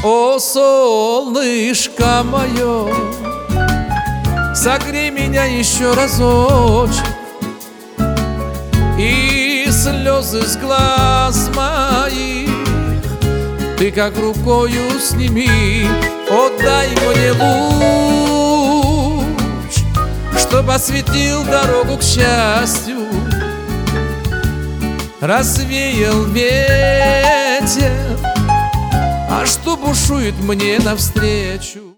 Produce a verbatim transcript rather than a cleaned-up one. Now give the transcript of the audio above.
О, солнышко мое, согрей меня еще разочек, и слезы с глаз моих ты как рукою сними. О, дай мне луч, чтоб осветил дорогу к счастью, развеял ветер, а что бушует мне навстречу.